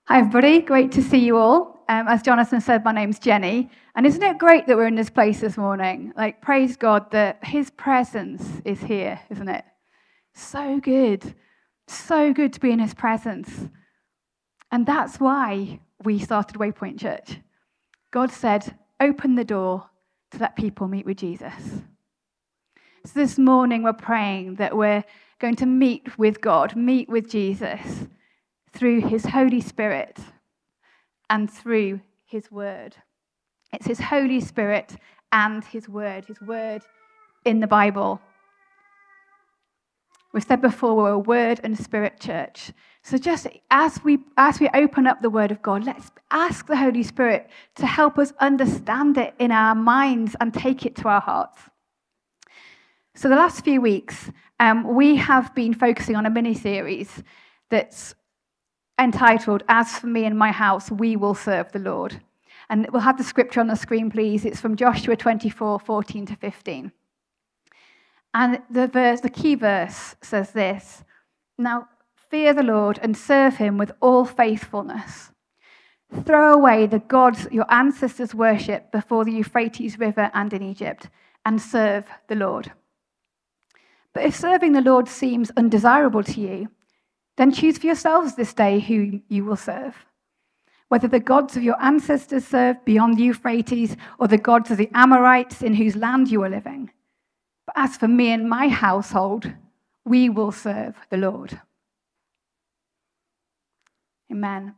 Hi everybody, great to see you all. As Jonathan said, my name's Jenny, and isn't it great that we're in this place this morning? Praise God that His presence is here, isn't it? So good to be in His presence. And that's why we started Waypoint Church. God said, open the door to let people meet with Jesus. So this morning we're praying that we're going to meet with God, meet with Jesus, through His Holy Spirit and through His Word. It's His Holy Spirit and His Word in the Bible. We've said before we're a Word and Spirit church. So just as we open up the Word of God, let's ask the Holy Spirit to help us understand it in our minds and take it to our hearts. So the last few weeks, we have been focusing on a mini-series that's entitled, As for me and my house, we will serve the Lord. And we'll have the scripture on the screen, please. It's from Joshua 24, 14 to 15. And the key verse says this: Now fear the Lord and serve Him with all faithfulness. Throw away the gods your ancestors worshipped before the Euphrates River and in Egypt, and serve the Lord. But if serving the Lord seems undesirable to you, then choose for yourselves this day who you will serve, whether the gods of your ancestors served beyond the Euphrates or the gods of the Amorites in whose land you are living. But as for me and my household, we will serve the Lord. Amen.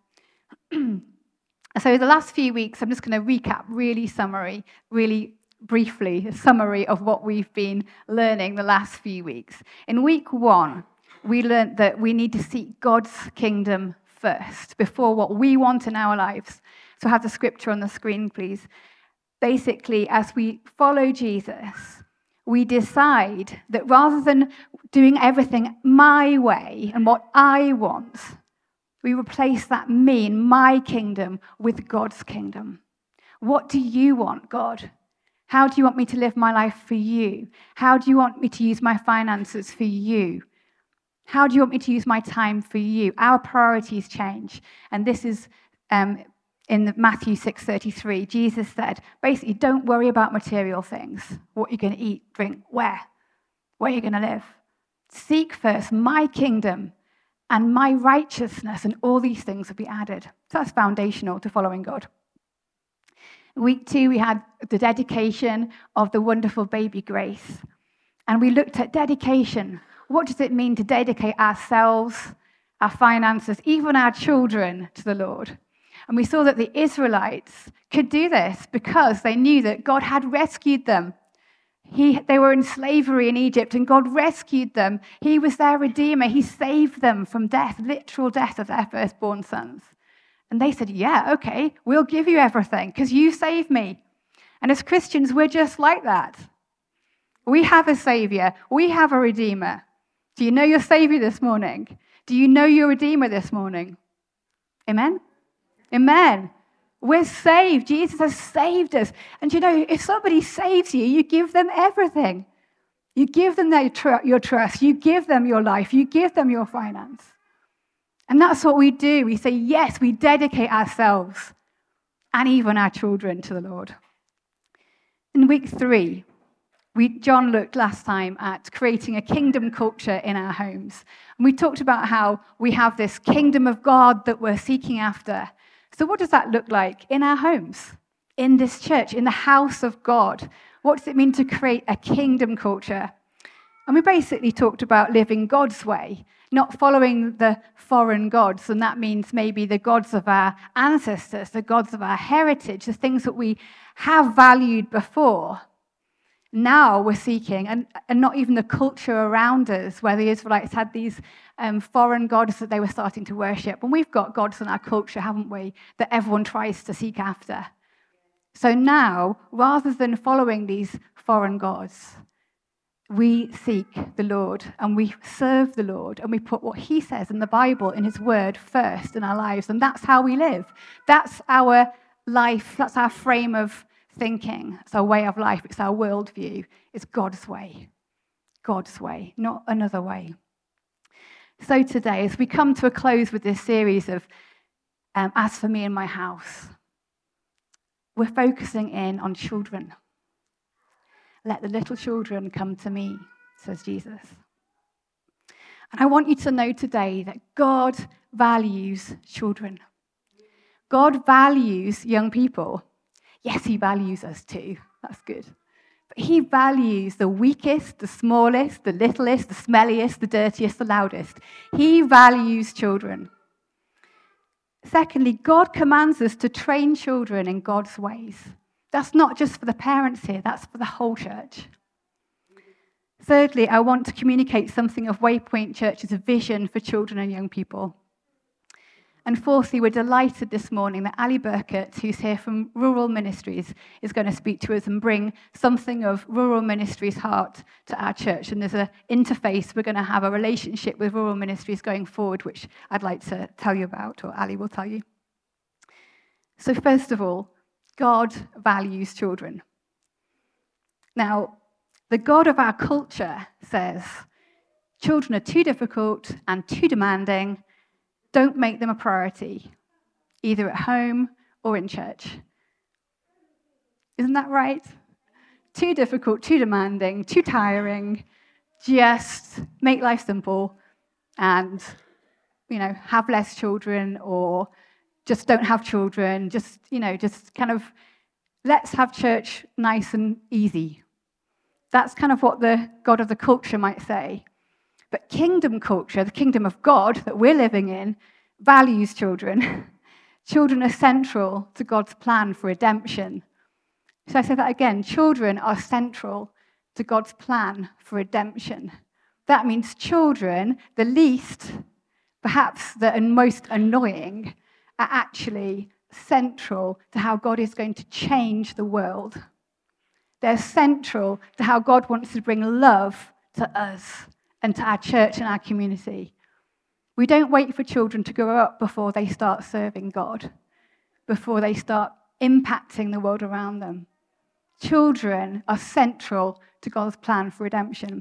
So the last few weeks, I'm just going to recap really briefly, a summary of what we've been learning the last few weeks. In week 1, we learned that we need to seek God's kingdom first, before what we want in our lives. So have the scripture on the screen, please. Basically, as we follow Jesus, we decide that rather than doing everything my way and what I want, we replace that me and my kingdom with God's kingdom. What do you want, God? How do you want me to live my life for you? How do you want me to use my finances for you? How do you want me to use my time for you? Our priorities change. And this is in Matthew 6:33. Jesus said, basically, don't worry about material things. What you're going to eat, drink, where you're going to live. Seek first my kingdom and my righteousness, and all these things will be added. So that's foundational to following God. Week 2, we had the dedication of the wonderful baby Grace. And we looked at dedication. What does it mean to dedicate ourselves, our finances, even our children to the Lord? And we saw that the Israelites could do this because they knew that God had rescued them. They were in slavery in Egypt, and God rescued them. He was their redeemer. He saved them from death, literal death of their firstborn sons. And they said, yeah, okay, we'll give you everything because you saved me. And as Christians, we're just like that. We have a savior. We have a redeemer. Do you know your savior this morning? Do you know your redeemer this morning? Amen? Amen. We're saved. Jesus has saved us. And you know, if somebody saves you, you give them everything. You give them your trust. You give them your life. You give them your finance. And that's what we do. We say, yes, we dedicate ourselves and even our children to the Lord. In week 3, John looked last time at creating a kingdom culture in our homes. And we talked about how we have this kingdom of God that we're seeking after. So what does that look like in our homes, in this church, in the house of God? What does it mean to create a kingdom culture? And we basically talked about living God's way, not following the foreign gods. And that means maybe the gods of our ancestors, the gods of our heritage, the things that we have valued before. Now we're seeking, and not even the culture around us, where the Israelites had these foreign gods that they were starting to worship. And we've got gods in our culture, haven't we, that everyone tries to seek after. So now, rather than following these foreign gods, we seek the Lord and we serve the Lord and we put what He says in the Bible, in His Word, first in our lives. And that's how we live. That's our life. That's our frame of thinking. It's our way of life. It's our worldview. It's God's way. God's way, not another way. So today, as we come to a close with this series of as for me and my house, we're focusing in on children. Let the little children come to me, says Jesus. And I want you to know today that God values children. God values young people. Yes, he values us too. That's good. But he values the weakest, the smallest, the littlest, the smelliest, the dirtiest, the loudest. He values children. Secondly, God commands us to train children in God's ways. That's not just for the parents here, that's for the whole church. Thirdly, I want to communicate something of Waypoint Church's vision for children and young people. And fourthly, we're delighted this morning that Ali Burkett, who's here from Rural Ministries, is going to speak to us and bring something of Rural Ministries' heart to our church. And there's an interface. We're going to have a relationship with Rural Ministries going forward, which I'd like to tell you about, or Ali will tell you. So first of all, God values children. Now, the God of our culture says, children are too difficult and too demanding. Don't make them a priority, either at home or in church. Isn't that right? Too difficult, too demanding, too tiring. Just make life simple and, have less children, or just don't have children. Just kind of let's have church nice and easy. That's kind of what the God of the culture might say. But kingdom culture, the kingdom of God that we're living in, values children. Children are central to God's plan for redemption. So I say that again. Children are central to God's plan for redemption. That means children, the least, perhaps the most annoying, are actually central to how God is going to change the world. They're central to how God wants to bring love to us and to our church and our community. We don't wait for children to grow up before they start serving God, before they start impacting the world around them. Children are central to God's plan for redemption.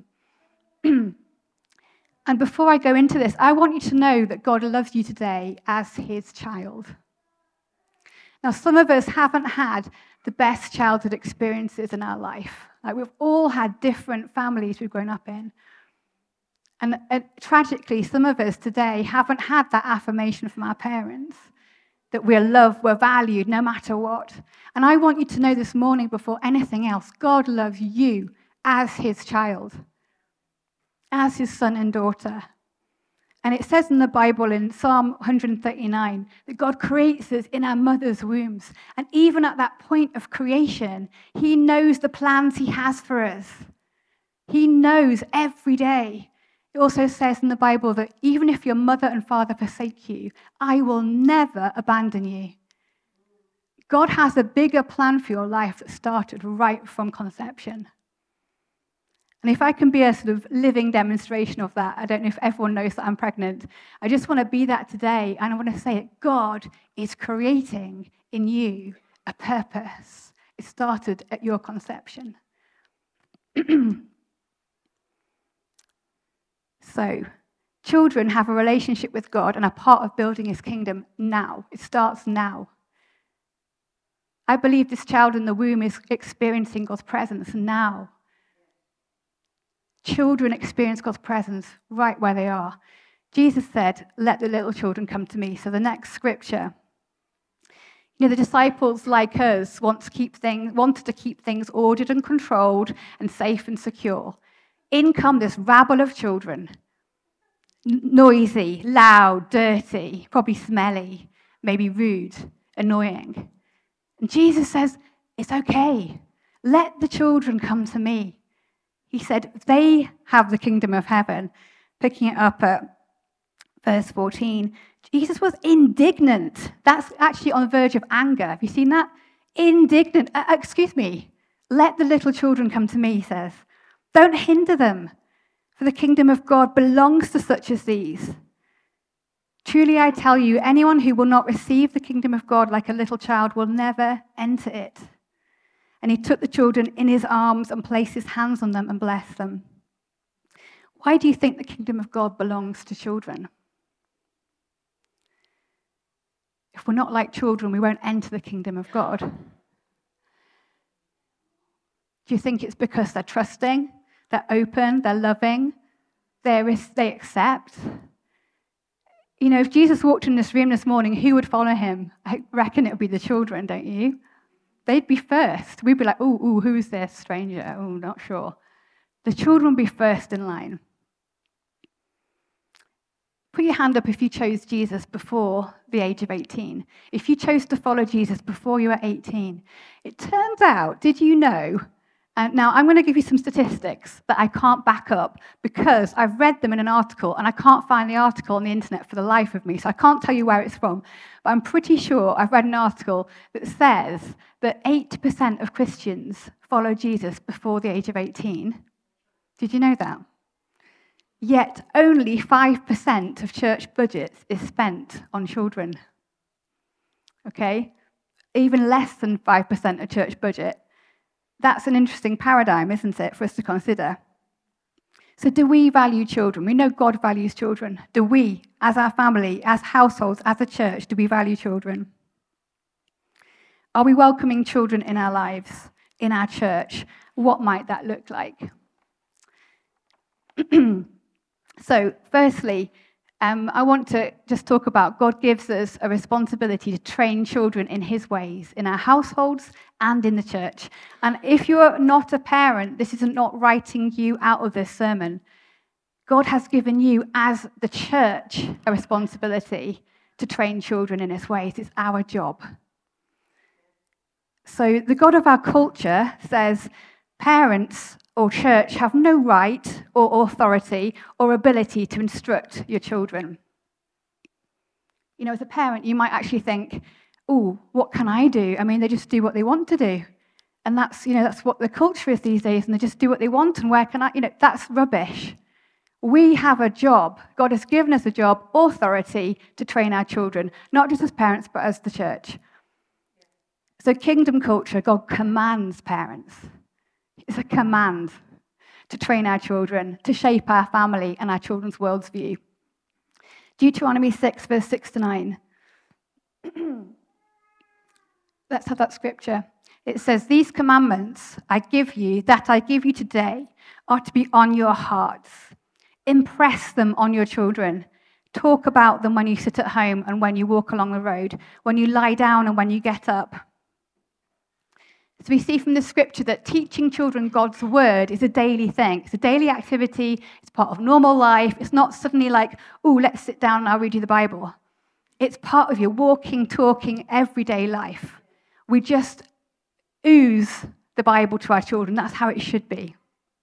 And before I go into this, I want you to know that God loves you today as his child. Now, some of us haven't had the best childhood experiences in our life. Like, we've all had different families we've grown up in. And tragically, some of us today haven't had that affirmation from our parents that we're loved, we're valued, no matter what. And I want you to know this morning, before anything else, God loves you as his child, as his son and daughter. And it says in the Bible, in Psalm 139, that God creates us in our mother's wombs. And even at that point of creation, he knows the plans he has for us. He knows every day. It also says in the Bible that even if your mother and father forsake you, I will never abandon you. God has a bigger plan for your life that started right from conception. And if I can be a sort of living demonstration of that, I don't know if everyone knows that I'm pregnant. I just want to be that today, and I want to say it. God is creating in you a purpose. It started at your conception. So, children have a relationship with God and are part of building his kingdom now. It starts now. I believe this child in the womb is experiencing God's presence now. Children experience God's presence right where they are. Jesus said, let the little children come to me. So the next scripture. The disciples, like us, wanted to keep things ordered and controlled and safe and secure. In come this rabble of children. Noisy, loud, dirty, probably smelly, maybe rude, annoying. And Jesus says, it's okay. Let the children come to me. He said, they have the kingdom of heaven. Picking it up at verse 14, Jesus was indignant. That's actually on the verge of anger. Have you seen that? Indignant. Excuse me. Let the little children come to me, he says. Don't hinder them, for the kingdom of God belongs to such as these. Truly I tell you, anyone who will not receive the kingdom of God like a little child will never enter it. And he took the children in his arms and placed his hands on them and blessed them. Why do you think the kingdom of God belongs to children? if we're not like children, we won't enter the kingdom of God? Do you think it's because they're trusting, they're open, they're loving, they accept? You know, if Jesus walked in this room this morning, who would follow him? I reckon it would be the children, don't you? They'd be first. We'd be like, ooh, who's this stranger? Oh, not sure. The children would be first in line. Put your hand up if you chose Jesus before the age of 18. If you chose to follow Jesus before you were 18. It turns out, did you know? Now, I'm going to give you some statistics that I can't back up because I've read them in an article and I can't find the article on the internet for the life of me, so I can't tell you where it's from. But I'm pretty sure I've read an article that says that 8% of Christians follow Jesus before the age of 18. Did you know that? Yet only 5% of church budgets is spent on children. Okay? Even less than 5% of church budget. That's an interesting paradigm, isn't it, for us to consider? So do we value children? We know God values children. Do we, as our family, as households, as a church, do we value children? Are we welcoming children in our lives, in our church? What might that look like? So, firstly, I want to just talk about God gives us a responsibility to train children in his ways, in our households and in the church. And if you're not a parent, this isn't not writing you out of this sermon. God has given you, as the church, a responsibility to train children in his ways. It's our job. So the God of our culture says parents or church have no right or authority or ability to instruct your children. You know, as a parent, you might actually think, oh, what can I do? I mean, they just do what they want to do. And that's what the culture is these days, and they just do what they want, and where can I, that's rubbish. We have a job. God has given us a job, authority, to train our children, not just as parents, but as the church. So kingdom culture, God commands parents. It's a command to train our children, to shape our family and our children's worldview. Deuteronomy 6, verse 6 to 9. Let's have that scripture. It says, "These commandments I give you today, are to be on your hearts. Impress them on your children. Talk about them when you sit at home and when you walk along the road, when you lie down and when you get up." So we see from the scripture that teaching children God's word is a daily thing. It's a daily activity. It's part of normal life. It's not suddenly like, oh, let's sit down and I'll read you the Bible. It's part of your walking, talking, everyday life. We just ooze the Bible to our children. That's how it should be.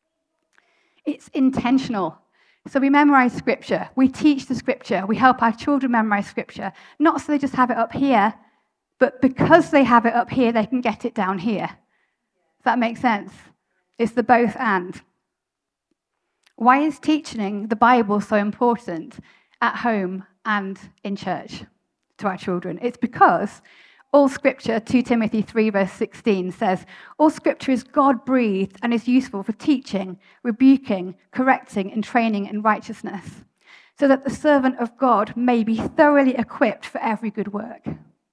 It's intentional. So we memorize scripture. We teach the scripture. We help our children memorize scripture. Not so they just have it up here, but because they have it up here, they can get it down here. Does that make sense? It's the both and. Why is teaching the Bible so important at home and in church to our children? It's because all scripture, 2 Timothy 3 verse 16 says, all scripture is God-breathed and is useful for teaching, rebuking, correcting, and training in righteousness, so that the servant of God may be thoroughly equipped for every good work.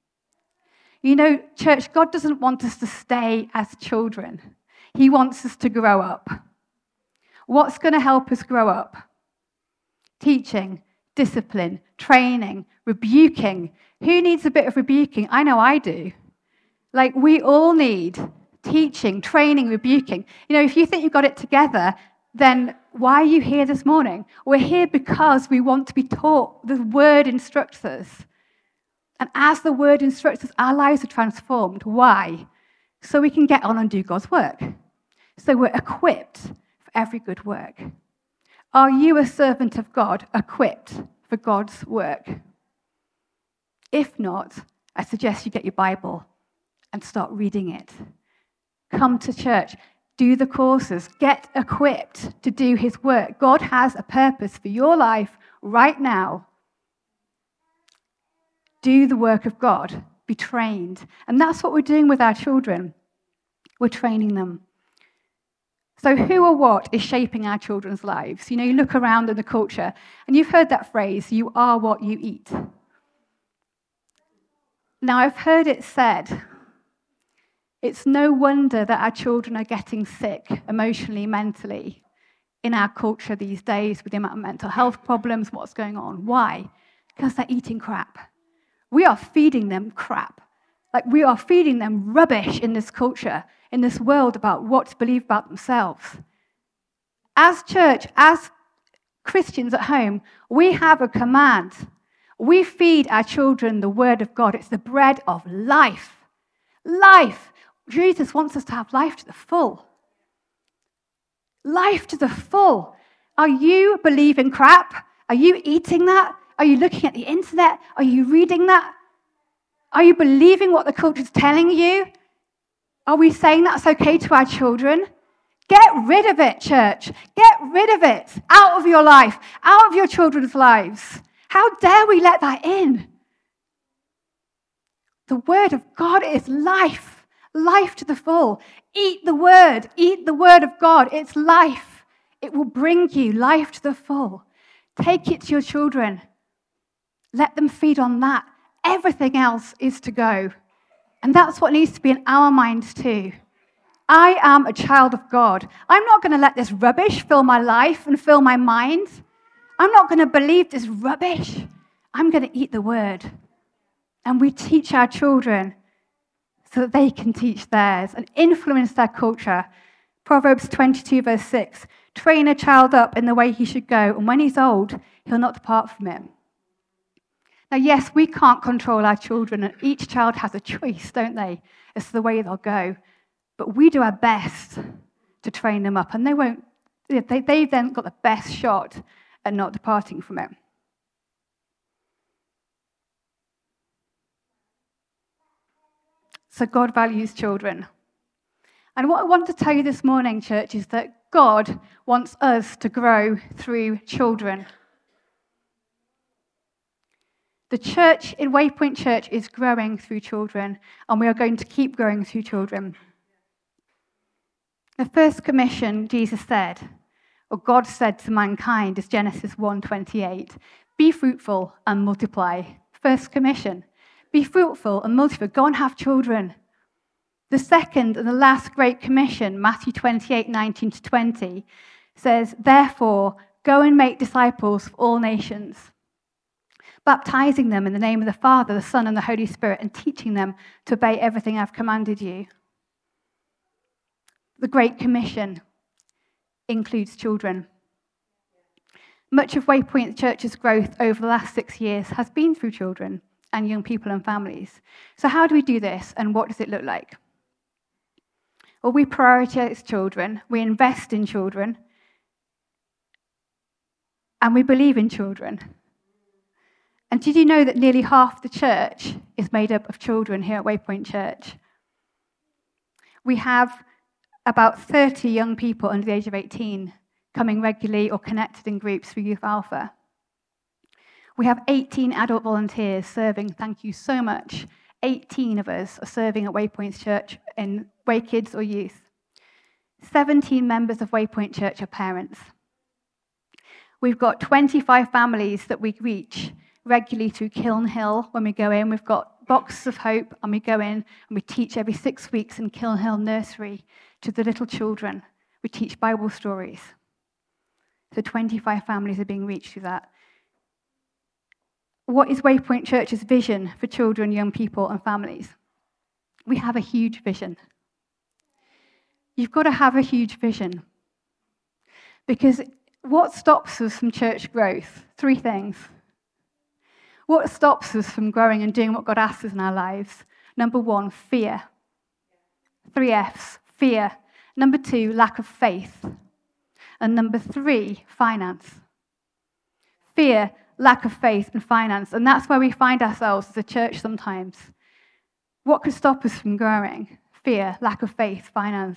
You know, church, God doesn't want us to stay as children. He wants us to grow up. What's going to help us grow up? Teaching, discipline, training, rebuking. Who needs a bit of rebuking? I know I do. Like, we all need teaching, training, rebuking. You know, if you think you've got it together, then why are you here this morning? We're here because we want to be taught. The word instructs us. And as the word instructs us, our lives are transformed. Why? So we can get on and do God's work. So we're equipped for every good work. Are you a servant of God, equipped for God's work? If not, I suggest you get your Bible and start reading it. Come to church, do the courses, get equipped to do his work. God has a purpose for your life right now. Do the work of God. Be trained. And that's what we're doing with our children. We're training them. So who or what is shaping our children's lives? You know, you look around in the culture, and you've heard that phrase, you are what you eat. Now, I've heard it said, it's no wonder that our children are getting sick emotionally, mentally, in our culture these days with the amount of mental health problems, what's going on. Why? Because they're eating crap. We are feeding them crap. Like, we are feeding them rubbish in this culture, in this world, about what to believe about themselves. As church, as Christians at home, we have a command. We feed our children the word of God. It's the bread of life. Life. Jesus wants us to have life to the full. Life to the full. Are you believing crap? Are you eating that? Are you looking at the internet? Are you reading that? Are you believing what the culture's telling you? Are we saying that's okay to our children? Get rid of it, church. Get rid of it. Out of your life. Out of your children's lives. How dare we let that in? The word of God is life. Life to the full. Eat the word. Eat the word of God. It's life. It will bring you life to the full. Take it to your children. Let them feed on that. Everything else is to go. And that's what needs to be in our minds too. I am a child of God. I'm not going to let this rubbish fill my life and fill my mind. I'm not going to believe this rubbish. I'm going to eat the word. And we teach our children so that they can teach theirs and influence their culture. Proverbs 22, verse 6, train a child up in the way he should go, and when he's old, he'll not depart from it. Now, yes, we can't control our children, and each child has a choice, don't they, as to the way they'll go. But we do our best to train them up, and they've then got the best shot at not departing from it. So God values children. And what I want to tell you this morning, church, is that God wants us to grow through children. The church in Waypoint Church is growing through children, and we are going to keep growing through children. The first commission, Jesus said, or God said to mankind, is Genesis 1:28. Be fruitful and multiply. First commission. Be fruitful and multiply. Go and have children. The second and the last great commission, Matthew 28:19-20, says, therefore, go and make disciples of all nations, baptizing them in the name of the Father, the Son, and the Holy Spirit, and teaching them to obey everything I've commanded you. The Great Commission includes children. Much of Waypoint Church's growth over the last 6 years has been through children and young people and families. So how do we do this, and what does it look like? Well, we prioritize children, we invest in children, and we believe in children. And did you know that nearly half the church is made up of children here at Waypoint Church? We have about 30 young people under the age of 18 coming regularly or connected in groups through Youth Alpha. We have 18 adult volunteers serving, thank you so much. 18 of us are serving at Waypoint Church in Way Kids or Youth. 17 members of Waypoint Church are parents. We've got 25 families that we reach regularly through Kiln Hill when we go in. We've got Boxes of Hope, and we go in and we teach every 6 weeks in Kiln Hill Nursery to the little children. We teach Bible stories. So 25 families are being reached through that. What is Waypoint Church's vision for children, young people, and families? We have a huge vision. You've got to have a huge vision. Because what stops us from church growth? 3 things. What stops us from growing and doing what God asks us in our lives? Number 1, fear. 3 F's, fear. Number 2, lack of faith. And number 3, finance. Fear, lack of faith, and finance. And that's where we find ourselves as a church sometimes. What could stop us from growing? Fear, lack of faith, finance.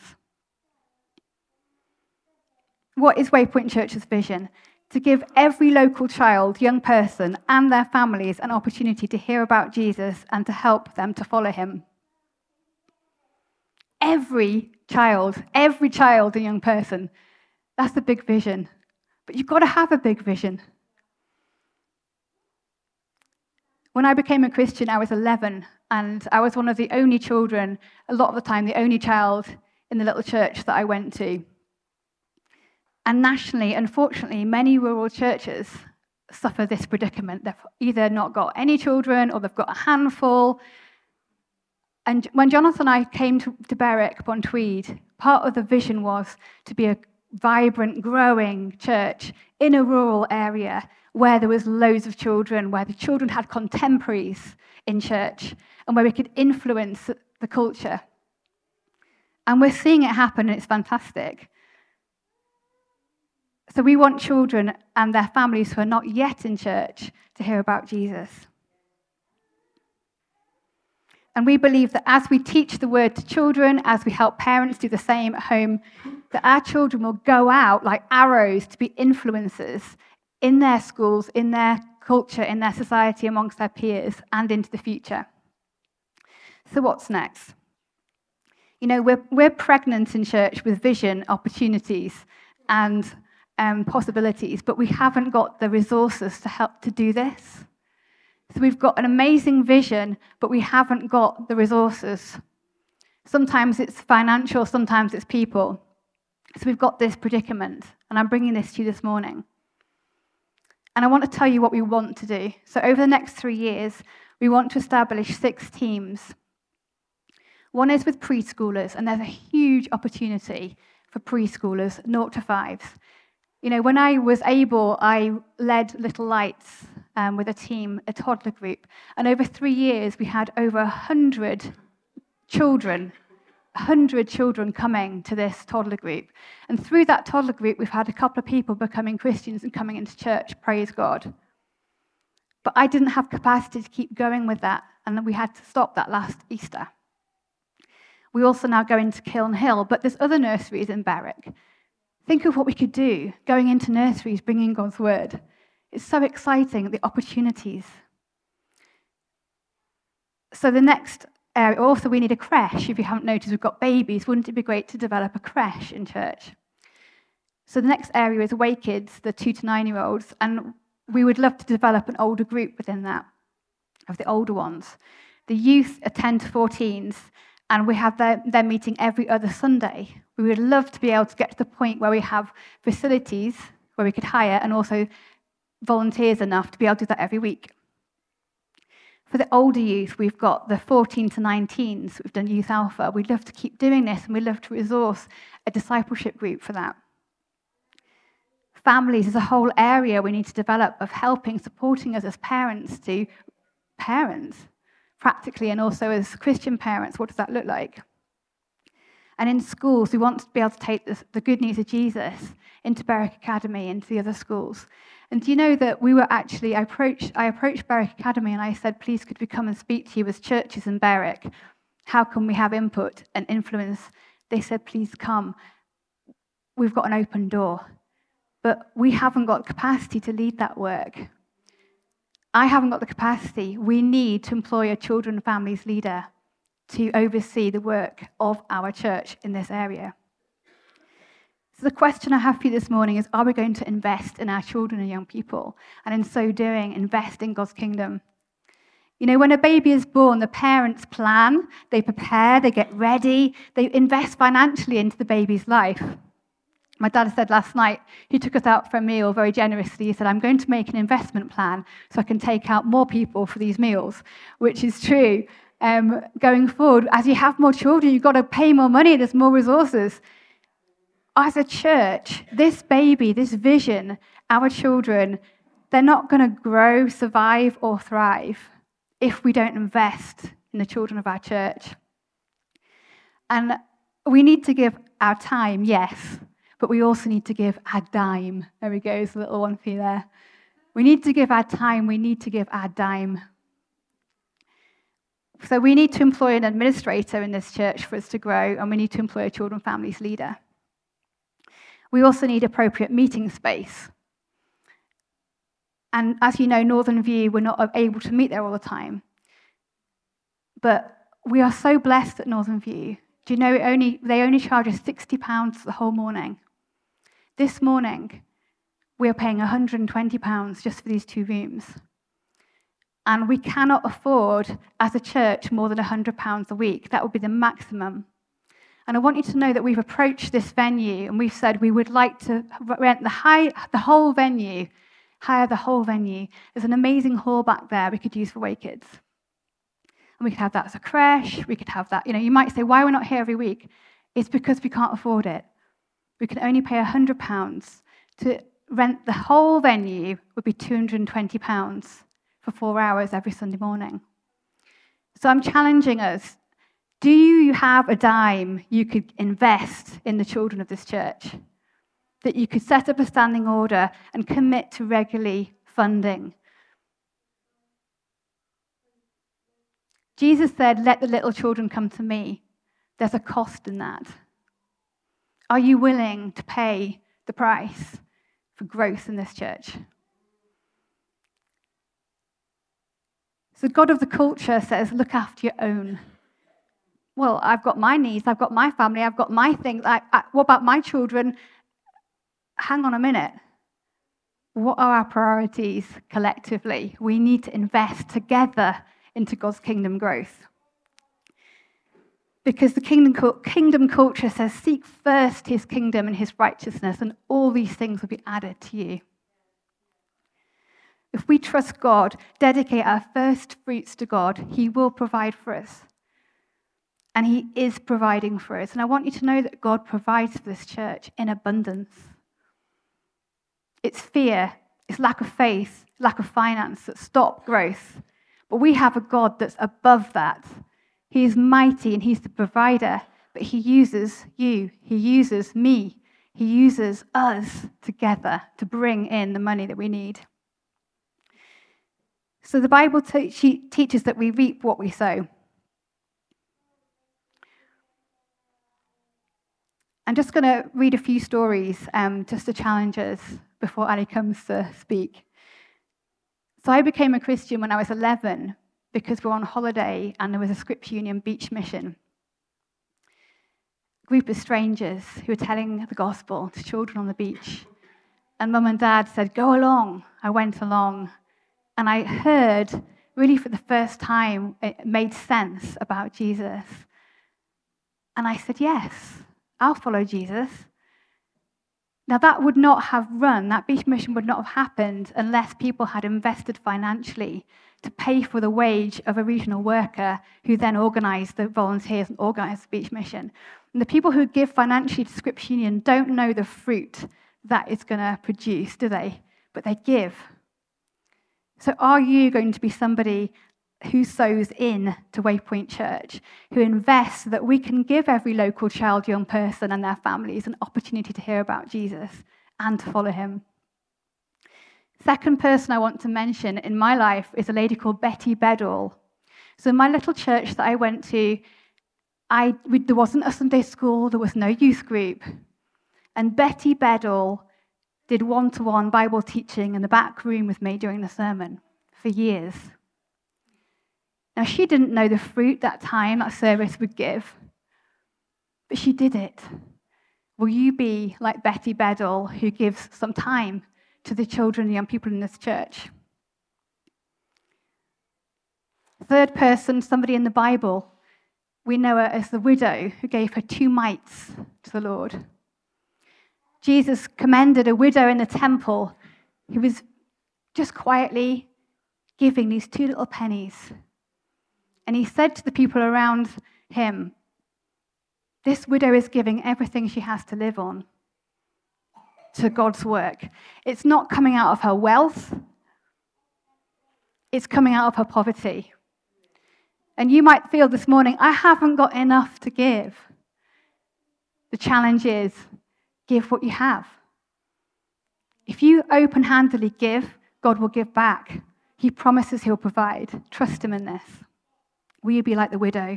What is Waypoint Church's vision? To give every local child, young person, and their families an opportunity to hear about Jesus and to help them to follow him. Every child and young person. That's the big vision. But you've got to have a big vision. When I became a Christian, I was 11, And I was one of the only children, a lot of the time, the only child in the little church that I went to. And nationally, unfortunately, many rural churches suffer this predicament. They've either not got any children or they've got a handful. And when Jonathan and I came to Berwick upon Tweed, part of the vision was to be a vibrant, growing church in a rural area where there was loads of children, where the children had contemporaries in church, and where we could influence the culture. And we're seeing it happen, and it's fantastic. So we want children and their families who are not yet in church to hear about Jesus. And we believe that as we teach the word to children, as we help parents do the same at home, that our children will go out like arrows to be influencers in their schools, in their culture, in their society, amongst their peers, and into the future. So what's next? You know, we're pregnant in church with vision, opportunities, and possibilities, but we haven't got the resources to help to do this. So we've got an amazing vision, but we haven't got the resources. Sometimes it's financial, sometimes it's people. So we've got this predicament, and I'm bringing this to you this morning. And I want to tell you what we want to do. So over the next 3 years, we want to establish 6 teams. One is with preschoolers, and there's a huge opportunity for preschoolers, 0 to 5s. You know, when I was able, I led Little Lights with a team, a toddler group. And over 3 years, we had over 100 children coming to this toddler group. And through that toddler group, we've had a couple of people becoming Christians and coming into church, praise God. But I didn't have capacity to keep going with that, and then we had to stop that last Easter. We also now go into Kiln Hill, but there's other nurseries in Berwick. Think of what we could do, going into nurseries, bringing God's word. It's so exciting, the opportunities. So the next area, also we need a creche. If you haven't noticed, we've got babies. Wouldn't it be great to develop a creche in church? So the next area is Way Kids, the 2 to 9-year-olds, and we would love to develop an older group within that, of the older ones. The youth are 10 to 14s, and we have their meeting every other Sunday. We would love to be able to get to the point where we have facilities where we could hire and also volunteers enough to be able to do that every week. For the older youth, we've got the 14 to 19s. We've done Youth Alpha. We'd love to keep doing this, and we'd love to resource a discipleship group for that. Families is a whole area we need to develop of helping, supporting us as parents to parents, practically, and also as Christian parents. What does that look like? And in schools, we want to be able to take the good news of Jesus into Berwick Academy, into the other schools. And do you know that I approached Berwick Academy and I said, please, could we come and speak to you as churches in Berwick? How can we have input and influence? They said, please come. We've got an open door. But we haven't got capacity to lead that work. I haven't got the capacity. We need to employ a children and families leader to oversee the work of our church in this area. So the question I have for you this morning is, are we going to invest in our children and young people? And in so doing, invest in God's kingdom? You know, when a baby is born, the parents plan, they prepare, they get ready, they invest financially into the baby's life. My dad said last night, he took us out for a meal very generously. He said, I'm going to make an investment plan so I can take out more people for these meals, which is true. Going forward, as you have more children, you've got to pay more money, there's more resources. As a church, this baby, this vision, our children, they're not going to grow, survive, or thrive if we don't invest in the children of our church. And we need to give our time, yes, but we also need to give our dime. There we go, there's a little one for you there. We need to give our time, we need to give our dime. So we need to employ an administrator in this church for us to grow, and we need to employ a children and families leader. We also need appropriate meeting space. And as you know, Northern View, we're not able to meet there all the time. But we are so blessed at Northern View. Do you know they only charge us £60 for the whole morning? This morning, we are paying £120 just for these 2 rooms. And we cannot afford, as a church, more than £100 a week. That would be the maximum. And I want you to know that we've approached this venue and we've said we would like to rent the whole venue, hire the whole venue. There's an amazing hall back there we could use for Way Kids. And we could have that as a creche. We could have that. You might say, why are we not here every week? It's because we can't afford it. We can only pay £100. To rent the whole venue would be £220 for 4 hours every Sunday morning. So I'm challenging us. Do you have a dime you could invest in the children of this church? That you could set up a standing order and commit to regularly funding? Jesus said, let the little children come to me. There's a cost in that. Are you willing to pay the price for growth in this church? So God of the culture says, look after your own. Well, I've got my needs, I've got my family, I've got my things. What about my children? Hang on a minute. What are our priorities collectively? We need to invest together into God's kingdom growth. Because the kingdom culture says, seek first his kingdom and his righteousness, and all these things will be added to you. If we trust God, dedicate our first fruits to God, he will provide for us. And he is providing for us. And I want you to know that God provides for this church in abundance. It's fear, it's lack of faith, lack of finance that stop growth. But we have a God that's above that. He is mighty and he's the provider. But he uses you, he uses me, he uses us together to bring in the money that we need. So the Bible teaches that we reap what we sow. I'm just going to read a few stories just to challenge us before Ali comes to speak. So I became a Christian when I was 11 because we were on holiday and there was a Scripture Union beach mission. A group of strangers who were telling the gospel to children on the beach. And Mum and Dad said, go along. I went along. And I heard, really for the first time, it made sense about Jesus. And I said, yes, I'll follow Jesus. Now that beach mission would not have happened unless people had invested financially to pay for the wage of a regional worker who then organised the volunteers and organised the beach mission. And the people who give financially to Scripture Union don't know the fruit that it's going to produce, do they? But they give. So are you going to be somebody who sows in to Waypoint Church, who invests so that we can give every local child, young person and their families an opportunity to hear about Jesus and to follow him? Second person I want to mention in my life is a lady called Betty Bedall. So in my little church that I went to, there wasn't a Sunday school, there was no youth group. And Betty Bedall did one-to-one Bible teaching in the back room with me during the sermon for years. Now, she didn't know the fruit that service would give, but she did it. Will you be like Betty Bedall, who gives some time to the children and young people in this church? Third person, somebody in the Bible, we know her as the widow who gave her 2 mites to the Lord. Jesus commended a widow in the temple who was just quietly giving these 2 little pennies. And he said to the people around him, this widow is giving everything she has to live on to God's work. It's not coming out of her wealth. It's coming out of her poverty. And you might feel this morning, I haven't got enough to give. The challenge is, give what you have. If you open-handedly give, God will give back. He promises he'll provide. Trust him in this. Will you be like the widow?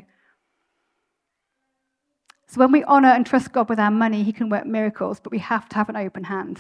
So when we honor and trust God with our money, he can work miracles, but we have to have an open hand.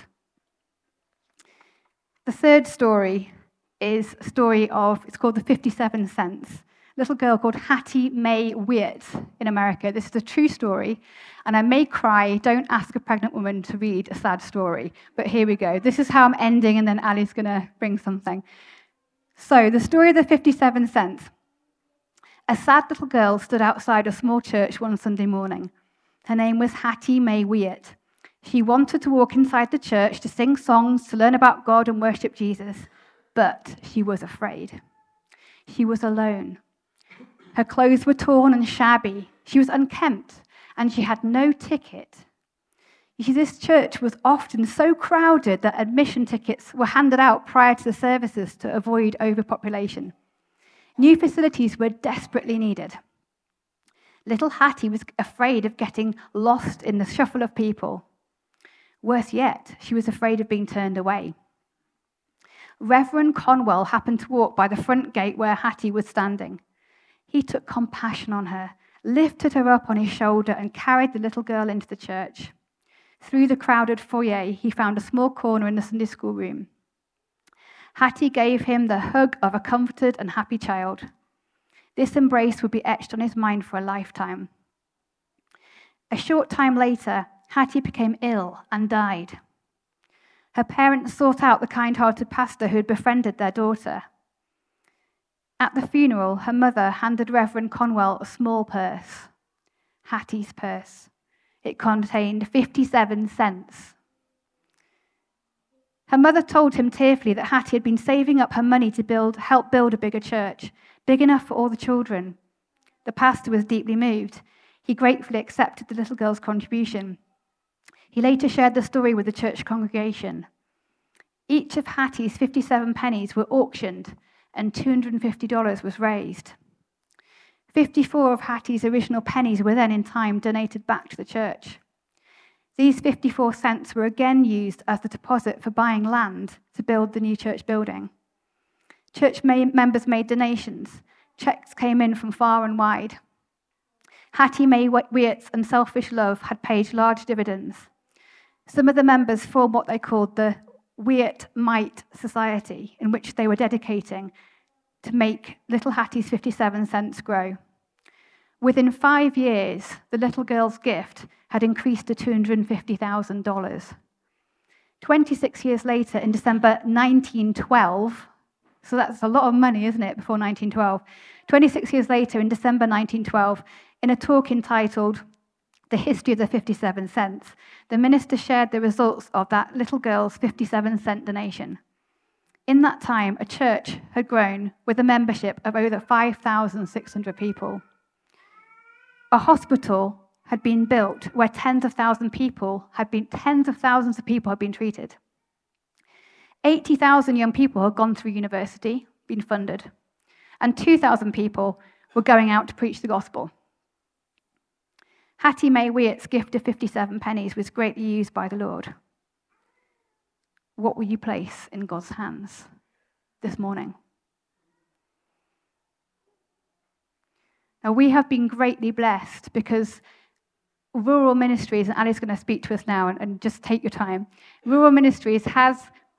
The third story is a story it's called the 57 Cents. A little girl called Hattie Mae Witt in America. This is a true story, and I may cry. Don't ask a pregnant woman to read a sad story, but here we go. This is how I'm ending, and then Ali's going to bring something. So, the story of the 57 cents. A sad little girl stood outside a small church one Sunday morning. Her name was Hattie Mae Wyatt. She wanted to walk inside the church to sing songs, to learn about God and worship Jesus, but she was afraid. She was alone. Her clothes were torn and shabby. She was unkempt, and she had no ticket. You see, this church was often so crowded that admission tickets were handed out prior to the services to avoid overpopulation. New facilities were desperately needed. Little Hattie was afraid of getting lost in the shuffle of people. Worse yet, she was afraid of being turned away. Reverend Conwell happened to walk by the front gate where Hattie was standing. He took compassion on her, lifted her up on his shoulder, and carried the little girl into the church. Through the crowded foyer, he found a small corner in the Sunday school room. Hattie gave him the hug of a comforted and happy child. This embrace would be etched on his mind for a lifetime. A short time later, Hattie became ill and died. Her parents sought out the kind-hearted pastor who had befriended their daughter. At the funeral, her mother handed Reverend Conwell a small purse, Hattie's purse. It contained 57 cents. Her mother told him tearfully that Hattie had been saving up her money to help build a bigger church, big enough for all the children. The pastor was deeply moved. He gratefully accepted the little girl's contribution. He later shared the story with the church congregation. Each of Hattie's 57 pennies were auctioned, and $250 was raised. 54 of Hattie's original pennies were then in time donated back to the church. These 54 cents were again used as the deposit for buying land to build the new church building. Church members made donations. Checks came in from far and wide. Hattie Mae Wyatt's unselfish love had paid large dividends. Some of the members formed what they called the Wyatt Mite Society, in which they were dedicating to make little Hattie's 57 cents grow. Within 5 years, the little girl's gift had increased to $250,000. 26 years later, in December 1912, so that's a lot of money, isn't it, before 1912? 26 years later, in December 1912, in a talk entitled The History of the 57 Cents, the minister shared the results of that little girl's 57-cent donation. In that time, a church had grown with a membership of over 5,600 people. A hospital had been built where tens of thousands of people had been treated. 80,000 young people had gone through university, been funded, and 2,000 people were going out to preach the gospel. Hattie Mae Wyatt's gift of 57 pennies was greatly used by the Lord. What will you place in God's hands this morning? Now, we have been greatly blessed because Rural Ministries, and Ali's going to speak to us now, and just take your time. Rural Ministries has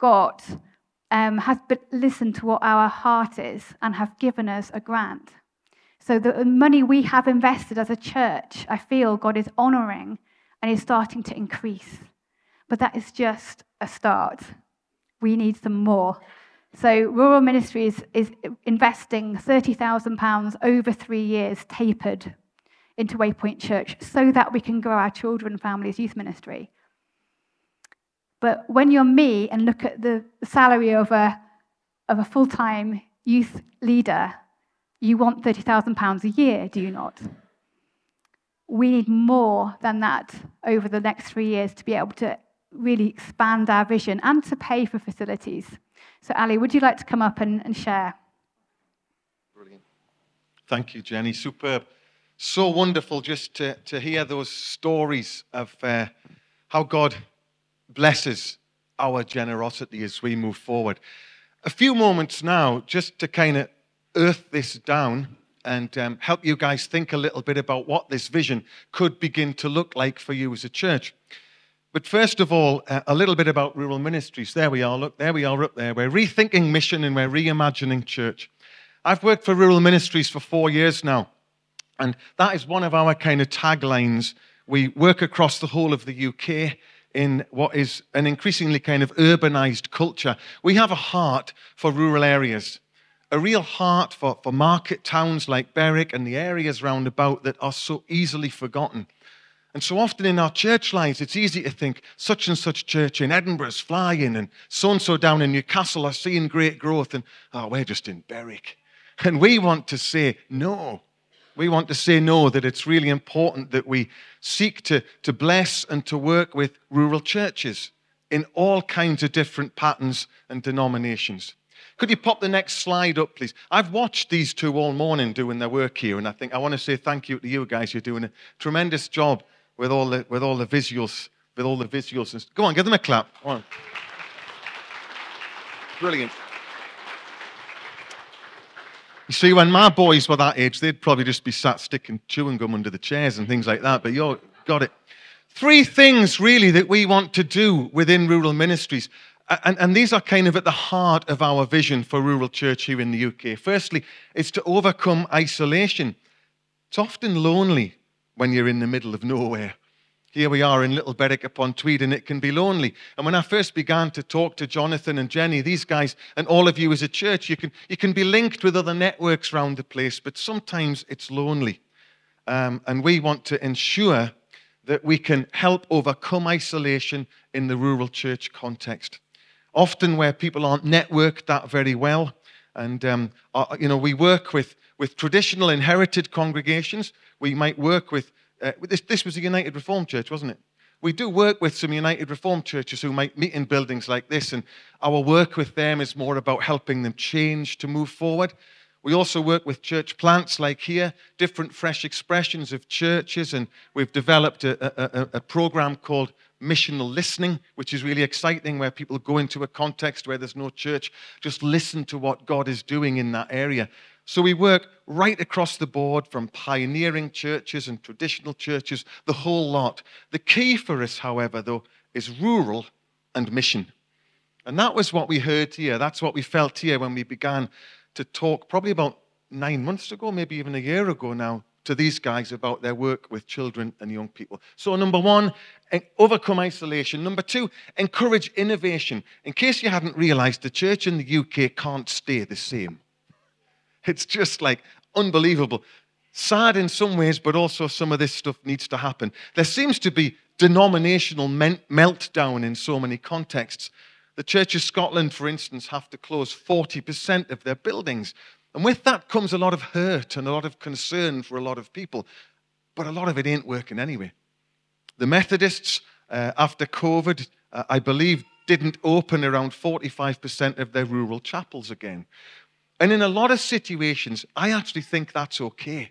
listened to what our heart is and have given us a grant. So the money we have invested as a church, I feel God is honouring and is starting to increase. But that is just a start. We need some more. So Rural Ministries is investing £30,000 over 3 years, tapered, into Waypoint Church so that we can grow our children, families, youth ministry. But when you're me and look at the salary of a full-time youth leader, you want £30,000 a year, do you not? We need more than that over the next 3 years to be able to really expand our vision and to pay for facilities. So Ali, would you like to come up and share? Brilliant. Thank you, Jenny. Superb. So wonderful just to hear those stories of how God blesses our generosity as we move forward. A few moments now just to kind of earth this down and help you guys think a little bit about what this vision could begin to look like for you as a church. But first of all, a little bit about Rural Ministries. There we are, look, there we are up there. We're rethinking mission and we're reimagining church. I've worked for Rural Ministries for 4 years now, and that is one of our kind of taglines. We work across the whole of the UK in what is an increasingly kind of urbanized culture. We have a heart for rural areas. a real heart for market towns like Berwick and the areas round about that are so easily forgotten. And so often in our church lives, it's easy to think such and such church in Edinburgh's flying, and so down in Newcastle are seeing great growth, and we're just in Berwick. And we want to say no. We want to say no, that it's really important that we seek to bless and to work with rural churches in all kinds of different patterns and denominations. Could you pop the next slide up, please? I've watched these two all morning doing their work here, and I want to say thank you to you guys. You're doing a tremendous job with all the visuals. Go on, give them a clap. Come on. Brilliant. You see, when my boys were that age, they'd probably just be sat sticking chewing gum under the chairs and things like that, but you've got it. 3 things, really, that we want to do within rural ministries. And these are kind of at the heart of our vision for rural church here in the UK. Firstly, it's to overcome isolation. It's often lonely when you're in the middle of nowhere. Here we are in Little Berwick upon Tweed, and it can be lonely. And when I first began to talk to Jonathan and Jenny, these guys, and all of you as a church, you can be linked with other networks around the place, but sometimes it's lonely. And we want to ensure that we can help overcome isolation in the rural church context. Often where people aren't networked that very well, and we work with traditional inherited congregations. We might work with this was a United Reformed Church, wasn't it? We do work with some United Reformed churches who might meet in buildings like this, and our work with them is more about helping them change to move forward. We also work with church plants like here, different fresh expressions of churches, and we've developed a program called Missional Listening, which is really exciting, where people go into a context where there's no church, just listen to what God is doing in that area. So we work right across the board, from pioneering churches and traditional churches, the whole lot. The key for us, however, though, is rural and mission. And that was what we heard here. That's what we felt here when we began to talk probably about 9 months ago, maybe even a year ago now, to these guys about their work with children and young people. So number 1, overcome isolation. Number 2, encourage innovation. In case you hadn't realized, the church in the UK can't stay the same. It's just like unbelievable. Sad in some ways, but also some of this stuff needs to happen. There seems to be denominational meltdown in so many contexts. The Church of Scotland, for instance, have to close 40% of their buildings. And with that comes a lot of hurt and a lot of concern for a lot of people. But a lot of it ain't working anyway. The Methodists, after COVID, I believe, didn't open around 45% of their rural chapels again. And in a lot of situations, I actually think that's okay.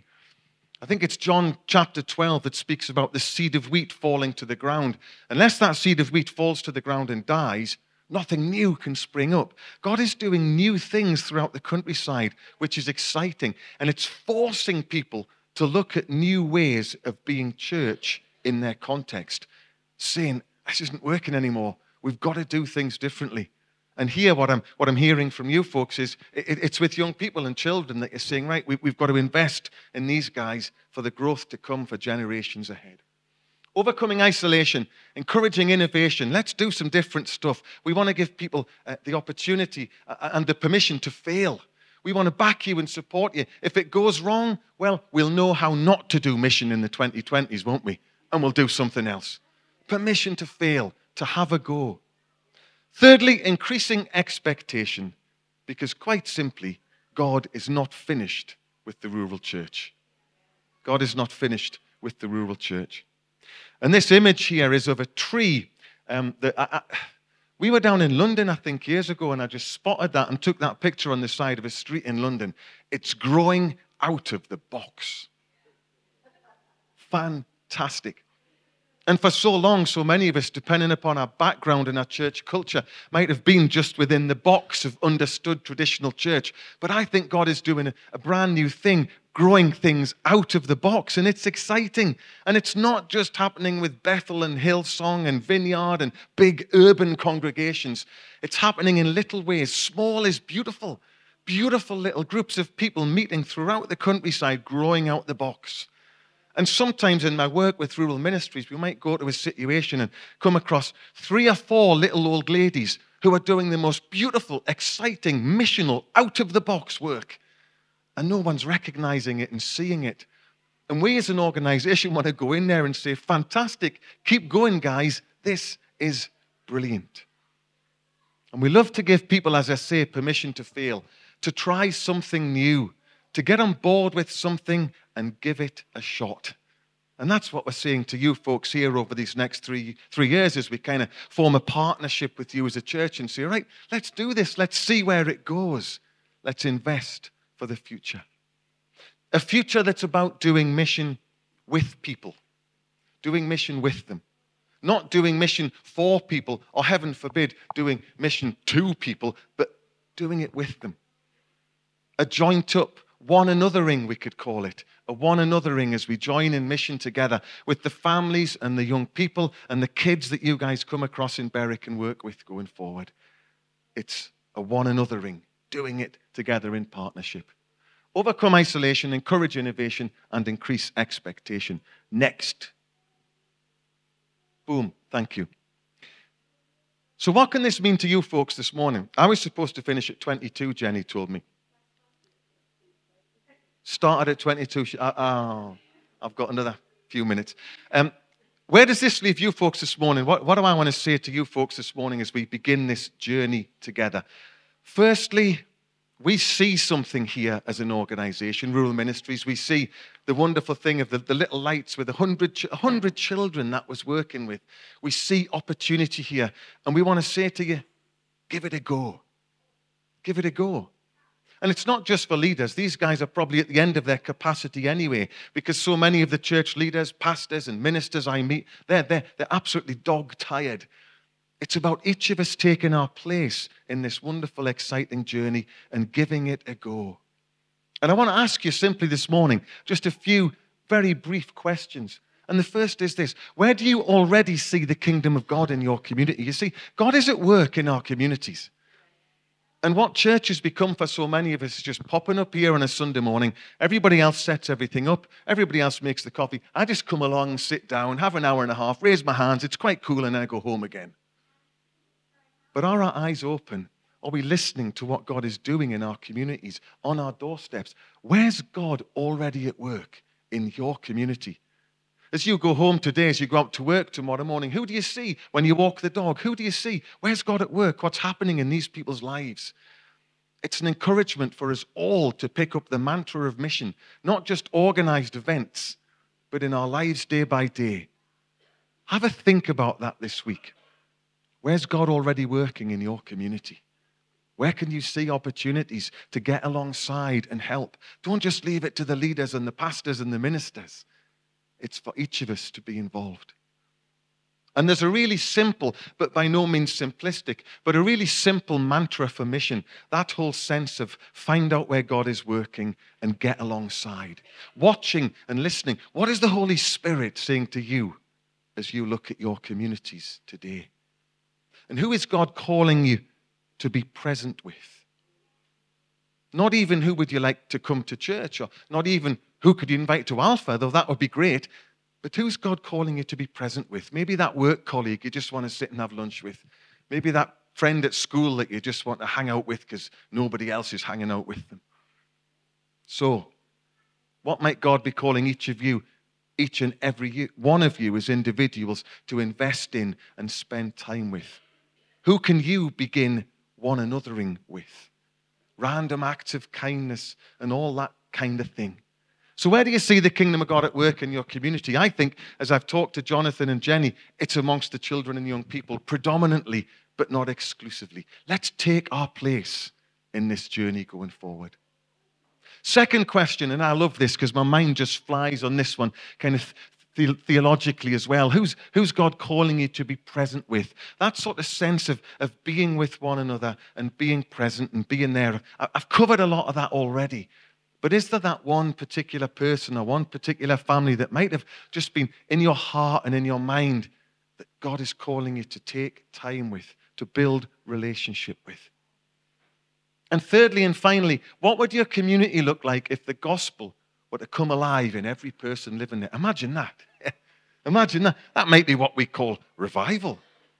I think it's John chapter 12 that speaks about the seed of wheat falling to the ground. Unless that seed of wheat falls to the ground and dies, nothing new can spring up. God is doing new things throughout the countryside, which is exciting. And it's forcing people to look at new ways of being church in their context, saying, this isn't working anymore. We've got to do things differently. And here, what I'm hearing from you folks is, it's with young people and children that you're saying, right, we've got to invest in these guys for the growth to come for generations ahead. Overcoming isolation, encouraging innovation. Let's do some different stuff. We want to give people the opportunity and the permission to fail. We want to back you and support you. If it goes wrong, well, we'll know how not to do mission in the 2020s, won't we? And we'll do something else. Permission to fail, to have a go. Thirdly, increasing expectation, because quite simply, God is not finished with the rural church. God is not finished with the rural church. And this image here is of a tree. We were down in London, I think, years ago, and I just spotted that and took that picture on the side of a street in London. It's growing out of the box. Fantastic. And for so long, so many of us, depending upon our background and our church culture, might have been just within the box of understood traditional church. But I think God is doing a brand new thing, growing things out of the box, and it's exciting. And it's not just happening with Bethel and Hillsong and Vineyard and big urban congregations. It's happening in little ways. Small is beautiful. Beautiful little groups of people meeting throughout the countryside, growing out the box. And sometimes in my work with rural ministries, we might go to a situation and come across 3 or 4 little old ladies who are doing the most beautiful, exciting, missional, out-of-the-box work. And no one's recognizing it and seeing it. And we as an organization want to go in there and say, fantastic, keep going, guys. This is brilliant. And we love to give people, as I say, permission to fail, to try something new, to get on board with something and give it a shot. And that's what we're saying to you folks here over these next three years as we kind of form a partnership with you as a church and say, all right, let's do this. Let's see where it goes. Let's invest for the future. A future that's about doing mission with people, doing mission with them. Not doing mission for people, or heaven forbid, doing mission to people, but doing it with them. A joint up, one anothering, we could call it. A one anothering as we join in mission together with the families and the young people and the kids that you guys come across in Berwick and work with going forward. It's a one anothering, doing it together in partnership. Overcome isolation, encourage innovation, and increase expectation. Next. Boom. Thank you. So what can this mean to you folks this morning? I was supposed to finish at 22, Jenny told me. Started at 22. I've got another few minutes. Where does this leave you folks this morning? What do I want to say to you folks this morning as we begin this journey together? Firstly, we see something here as an organization, Rural Ministries. We see the wonderful thing of the little lights with 100 children that was working with. We see opportunity here. And we want to say to you, give it a go. Give it a go. And it's not just for leaders. These guys are probably at the end of their capacity anyway, because so many of the church leaders, pastors and ministers I meet, they're absolutely dog-tired. It's about each of us taking our place in this wonderful, exciting journey and giving it a go. And I want to ask you simply this morning, just a few very brief questions. And the first is this: where do you already see the kingdom of God in your community? You see, God is at work in our communities. And what church has become for so many of us is just popping up here on a Sunday morning. Everybody else sets everything up. Everybody else makes the coffee. I just come along, sit down, have an hour and a half, raise my hands. It's quite cool, and then I go home again. But are our eyes open? Are we listening to what God is doing in our communities, on our doorsteps? Where's God already at work in your community? As you go home today, as you go out to work tomorrow morning, who do you see when you walk the dog? Who do you see? Where's God at work? What's happening in these people's lives? It's an encouragement for us all to pick up the mantra of mission, not just organized events, but in our lives day by day. Have a think about that this week. Where's God already working in your community? Where can you see opportunities to get alongside and help? Don't just leave it to the leaders and the pastors and the ministers. It's for each of us to be involved. And there's a really simple, but by no means simplistic, but a really simple mantra for mission. That whole sense of find out where God is working and get alongside. Watching and listening. What is the Holy Spirit saying to you as you look at your communities today? And who is God calling you to be present with? Not even who would you like to come to church, or not even who could you invite to Alpha, though that would be great. But who's God calling you to be present with? Maybe that work colleague you just want to sit and have lunch with. Maybe that friend at school that you just want to hang out with because nobody else is hanging out with them. So, what might God be calling each of you, each and every one of you as individuals, to invest in and spend time with? Who can you begin one anothering with? Random acts of kindness and all that kind of thing. So where do you see the kingdom of God at work in your community? I think, as I've talked to Jonathan and Jenny, it's amongst the children and young people, predominantly, but not exclusively. Let's take our place in this journey going forward. Second question, and I love this because my mind just flies on this one, kind of theologically as well. Who's God calling you to be present with? That sort of sense of being with one another and being present and being there. I've covered a lot of that already. But is there that one particular person or one particular family that might have just been in your heart and in your mind that God is calling you to take time with, to build relationship with? And thirdly and finally, what would your community look like if the gospel were to come alive in every person living there? Imagine that. Imagine that. That might be what we call revival.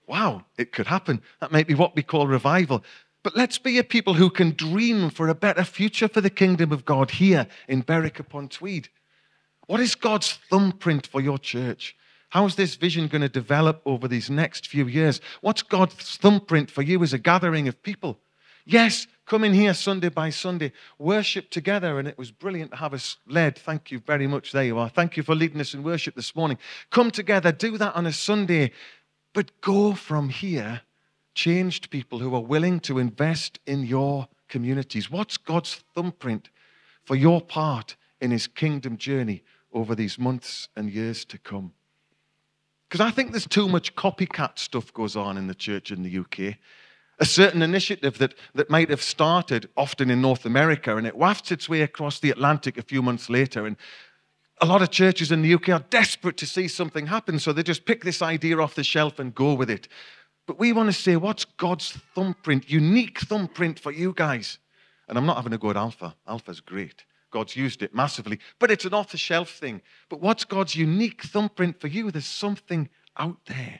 Wow, it could happen. That might be what we call revival. But let's be a people who can dream for a better future for the kingdom of God here in Berwick upon Tweed. What is God's thumbprint for your church? How's this vision going to develop over these next few years? What's God's thumbprint for you as a gathering of people? Yes, come in here Sunday by Sunday, worship together, and it was brilliant to have us led. Thank you very much. There you are. Thank you for leading us in worship this morning. Come together, do that on a Sunday, but go from here changed people who are willing to invest in your communities. What's God's thumbprint for your part in his kingdom journey over these months and years to come? Because I think there's too much copycat stuff goes on in the church in the UK. A certain initiative that might have started often in North America, and it wafts its way across the Atlantic a few months later. And a lot of churches in the UK are desperate to see something happen, so they just pick this idea off the shelf and go with it. But we want to say, what's God's thumbprint, unique thumbprint for you guys? And I'm not having a go at Alpha. Alpha's great. God's used it massively. But it's an off-the-shelf thing. But what's God's unique thumbprint for you? There's something out there.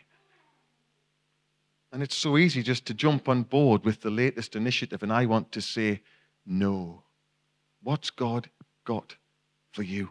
And it's so easy just to jump on board with the latest initiative. And I want to say, no. What's God got for you?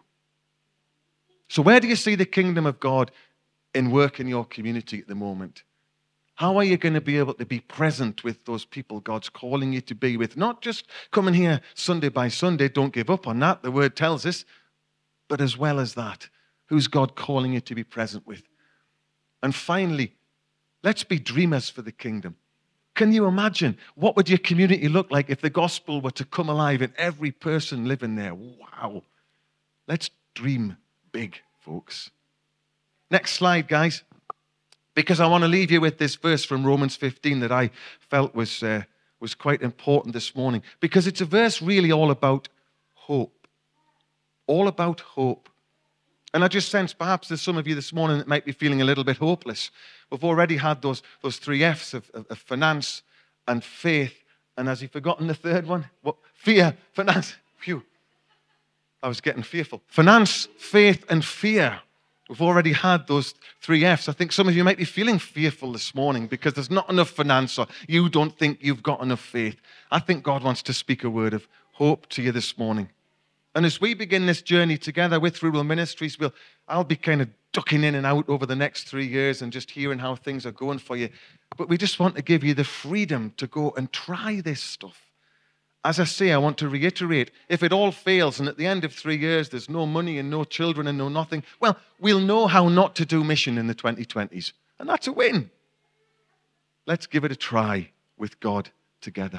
So where do you see the kingdom of God in work in your community at the moment? How are you going to be able to be present with those people God's calling you to be with? Not just coming here Sunday by Sunday. Don't give up on that. The word tells us. But as well as that, who's God calling you to be present with? And finally, let's be dreamers for the kingdom. Can you imagine what would your community look like if the gospel were to come alive in every person living there? Wow. Let's dream big, folks. Next slide, guys. Because I want to leave you with this verse from Romans 15 that I felt was quite important this morning. Because it's a verse really all about hope. All about hope. And I just sense perhaps there's some of you this morning that might be feeling a little bit hopeless. We've already had those three F's of finance and faith. And has he forgotten the third one? What? Fear, finance. Phew. I was getting fearful. Finance, faith, and fear. We've already had those three F's. I think some of you might be feeling fearful this morning because there's not enough finance or you don't think you've got enough faith. I think God wants to speak a word of hope to you this morning. And as we begin this journey together with Rural Ministries, I'll be kind of ducking in and out over the next 3 years and just hearing how things are going for you. But we just want to give you the freedom to go and try this stuff. As I say, I want to reiterate, if it all fails and at the end of 3 years there's no money and no children and no nothing, well, we'll know how not to do mission in the 2020s. And that's a win. Let's give it a try with God together.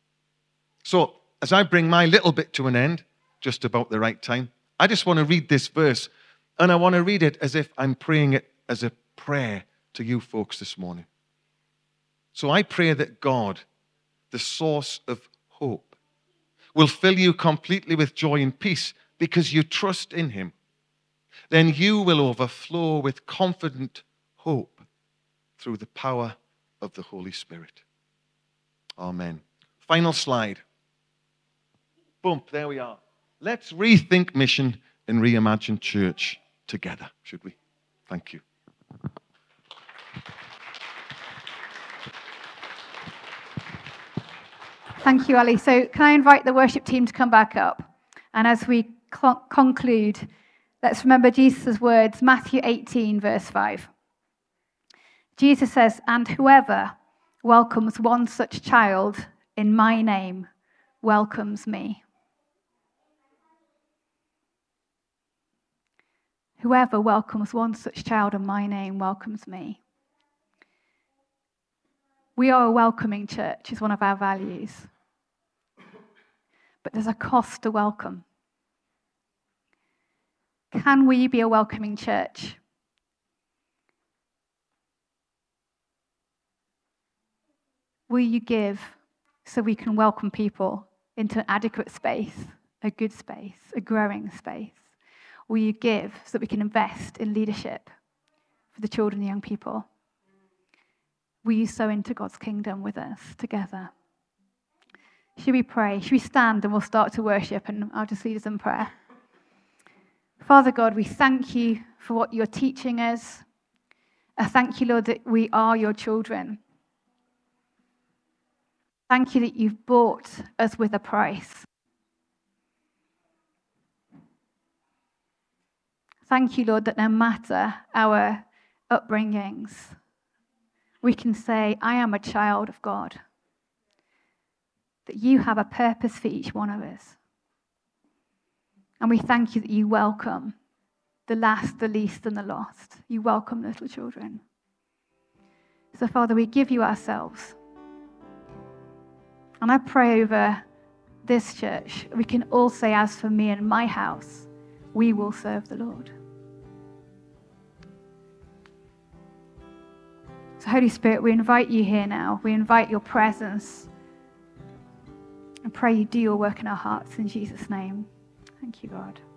So, as I bring my little bit to an end, just about the right time, I just want to read this verse. And I want to read it as if I'm praying it as a prayer to you folks this morning. So I pray that God, the source of hope, will fill you completely with joy and peace because you trust in him. Then you will overflow with confident hope through the power of the Holy Spirit. Amen. Final slide. Boom, there we are. Let's rethink mission and reimagine church together, should we? Thank you. Thank you, Ali. So can I invite the worship team to come back up? And as we conclude, let's remember Jesus' words, Matthew 18, verse 5. Jesus says, "And whoever welcomes one such child in my name welcomes me." Whoever welcomes one such child in my name welcomes me. We are a welcoming church, is one of our values. But there's a cost to welcome. Can we be a welcoming church? Will you give so we can welcome people into an adequate space, a good space, a growing space? Will you give so that we can invest in leadership for the children and young people? Will you sow into God's kingdom with us together? Should we pray? Should we stand and we'll start to worship, and I'll just lead us in prayer. Father God, we thank you for what you're teaching us I thank you, Lord, that we are your children. Thank you that you've bought us with a price. Thank you, Lord, that no matter our upbringings, we can say, I am a child of God. That you have a purpose for each one of us. And we thank you that you welcome the last, the least, and the lost. You welcome little children. So, Father, we give you ourselves. And I pray over this church, we can all say, as for me and my house, we will serve the Lord. So, Holy Spirit, we invite you here now. We invite your presence. I pray you do your work in our hearts in Jesus' name. Thank you, God.